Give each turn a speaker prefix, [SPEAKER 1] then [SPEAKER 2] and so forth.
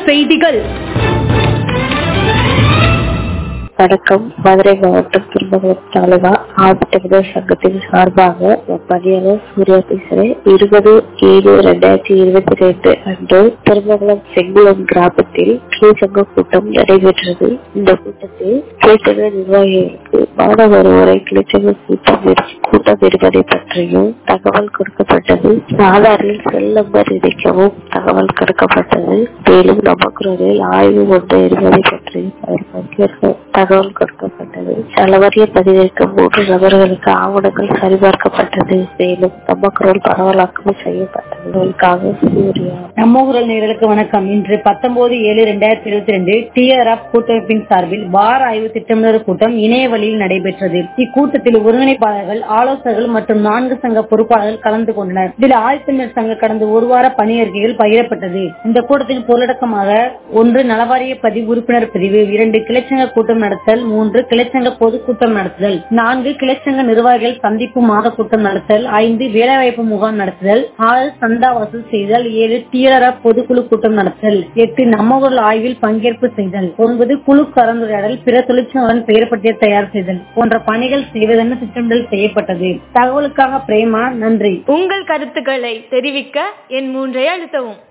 [SPEAKER 1] செய்திகள்.
[SPEAKER 2] வணக்கம். மதுரை மாவட்டம் திருமங்கலம் தாலுகா ஆதித்தமிழர் சங்கத்தின் சார்பாக பணியாளர் சூர்யா பேசுறேன். 20/7/2022 அன்று திருமங்கலம் செங்குளம் கிராமத்தில் கிளைச்சங்க கூட்டம் நடைபெற்றது. இந்த கூட்டத்தில் கிளைச்சங்க நிர்வாகிகளுக்கு மாணவர் ஒருவரை கிளைச்சங்க கூட்டம் இருப்பதை பற்றியும் தகவல் கொடுக்கப்பட்டது. ஆதாரில் செல் நம்பர் இணைக்கவும் தகவல் கொடுக்கப்பட்டது. மேலும் நமக்குரலில் ஆய்வு ஒன்று இருப்பதை பற்றியும் அவர் பங்கேற்க தகவல் கொடுக்கப்பட்டது. செலவரிய பதிவிற்கு 3 நபர்களுக்கு ஆவணங்கள் சரிபார்க்கப்பட்டது. மேலும் நமக்குரல் பரவலாக்கம் செய்யப்பட்டது. சூர்யா.
[SPEAKER 3] நம்ம குரல் நேயர்களுக்கு வணக்கம். இன்று 19/7/2022 TRF கூட்டமைப்பின் சார்பில் வார ஆய்வு திட்டமிடல் கூட்டம் இணைய வழியில் நடைபெற்றது. இக்கூட்டத்தில் ஒருங்கிணைப்பாளர்கள், ஆலோசகர்கள் மற்றும் 4 சங்க பொறுப்பாளர்கள் கலந்து கொண்டனர். இதில் ஆதித்தமிழர் சங்க கடந்த ஒரு வார பணி அறிக்கைகள் பகிரப்பட்டது. இந்த கூட்டத்தின் பொருளடக்கமாக 1 நலவாரிய பதிவு உறுப்பினர் பதிவு, 2 கிளைச்சங்க கூட்டம் நடத்தல், 3 கிளைச்சங்க பொதுக்கூட்டம் நடத்துதல், 4 கிளைச்சங்க நிர்வாகிகள் சந்திப்பு மாத கூட்டம் நடத்தல், 5 வேலைவாய்ப்பு முகாம் நடத்துதல், 6 சந்தா வசூல் செய்தல், 7 TRF பொதுக்குழு கூட்டம் நடத்தல், 8 நம்ம குரல் ஆய்வில் பங்கேற்பு செய்தல், 9 குழு கலந்துரையாடல், பிற தொழிற்சங்கங்களுடன் பெயர் பட்டியல் தயார் செய்தல் போன்ற பணிகள் செய்வதென திட்டமிடல் செய்யப்பட்டது. தகவலுக்காக பிரேமா. நன்றி.
[SPEAKER 1] உங்கள் கருத்துக்களை தெரிவிக்க என் 3 அழுத்தவும்.